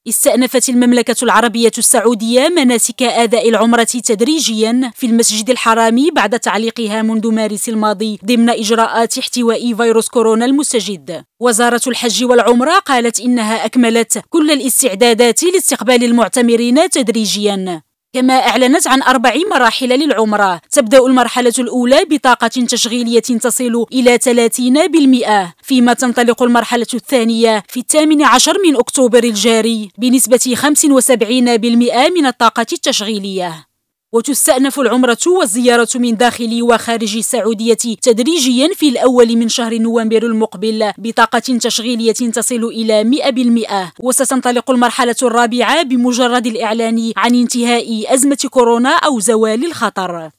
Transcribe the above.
استأنفت المملكة العربية السعودية مناسك أداء العمرة تدريجيا في المسجد الحرام بعد تعليقها منذ مارس الماضي ضمن إجراءات احتواء فيروس كورونا المستجد. وزارة الحج والعمرة قالت إنها أكملت كل الاستعدادات لاستقبال المعتمرين تدريجيا. كما أعلنت عن 4 مراحل للعمرة، تبدأ المرحلة الأولى بطاقة تشغيلية تصل إلى 30%، فيما تنطلق المرحلة الثانية في 18 من أكتوبر الجاري بنسبة 75% من الطاقة التشغيلية. وتستأنف العمرة والزيارة من داخل وخارج السعودية تدريجيا في الأول من شهر نوفمبر المقبل بطاقة تشغيلية تصل إلى 100%، وستنطلق المرحلة الرابعة بمجرد الإعلان عن انتهاء أزمة كورونا أو زوال الخطر.